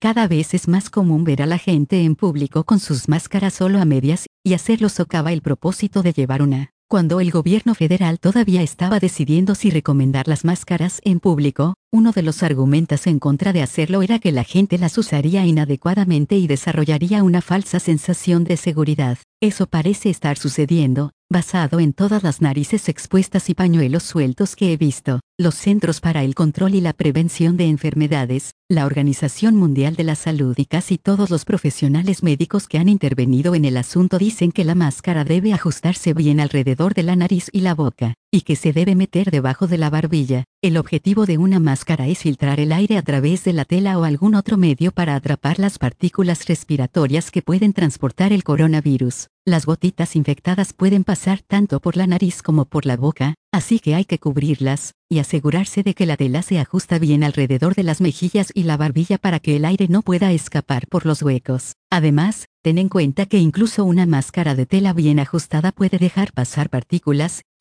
Cada vez es más común ver a la gente en público con sus máscaras solo a medias, y hacerlo socava el propósito de llevar una. Cuando el gobierno federal todavía estaba decidiendo si recomendar las máscaras en público, uno de los argumentos en contra de hacerlo era que la gente las usaría inadecuadamente y desarrollaría una falsa sensación de seguridad. Eso parece estar sucediendo, basado en todas las narices expuestas y pañuelos sueltos que he visto. Los Centros para el Control y la Prevención de Enfermedades, la Organización Mundial de la Salud y casi todos los profesionales médicos que han intervenido en el asunto dicen que la máscara debe ajustarse bien alrededor de la nariz y la boca, y que se debe meter debajo de la barbilla. El objetivo de una máscara es filtrar el aire a través de la tela o algún otro medio para atrapar las partículas respiratorias que pueden transportar el coronavirus. Las gotitas infectadas pueden pasar tanto por la nariz como por la boca, así que hay que cubrirlas, y asegurarse de que la tela se ajusta bien alrededor de las mejillas y la barbilla para que el aire no pueda escapar por los huecos. Además, ten en cuenta que incluso una máscara de tela bien ajustada puede dejar pasar partículas,